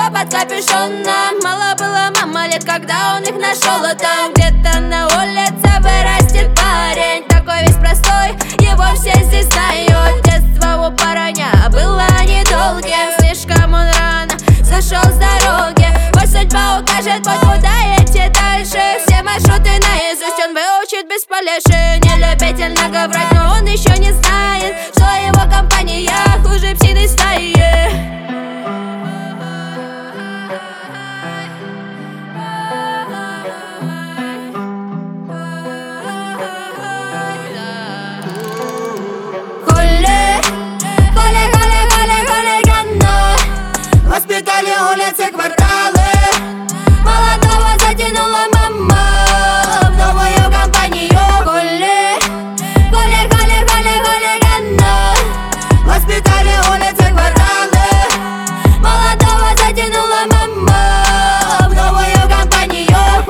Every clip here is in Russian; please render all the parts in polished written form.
все под капюшоном. Мало было мама лет, когда он их нашел. А там где-то на улице вырастет парень, такой весь простой, его все здесь знают. Детство у парня было недолгим, слишком он рано зашел с дороги. Пусть судьба укажет путь, куда идти дальше. Все маршруты наизусть он выучит без полеши. Не любительно врать, но он еще не знает, что его компания хуже псиной стаи. Воспитали улицы, кварталы, молодого затянула мама в новую компанию. Хулиганы. Воспитали улицы, кварталы, молодого затянула мама в новую компанию.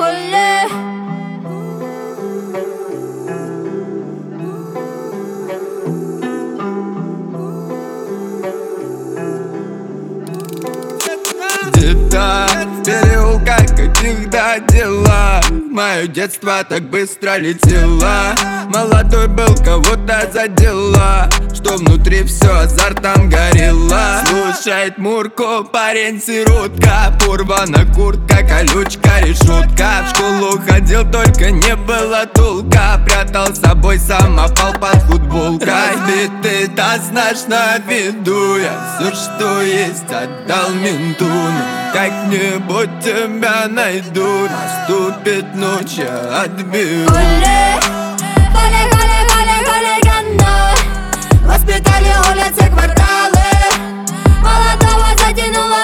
Где-то в переулках каких-то дела. Мое детство так быстро летело. Молодой был, кого-то задела, что внутри все азартом горело. Слушает Мурку, парень сиротка, порвана куртка, колючка, решетка. В школу ходил, только не было толка, прятал с собой самопал под футболкой. Битый таз наш на виду, я все, что есть, отдал менту. Как-нибудь тебя найду, наступит ночь, я отберу. Хулиганы. Воспитали улицы, кварталы, молодого затянула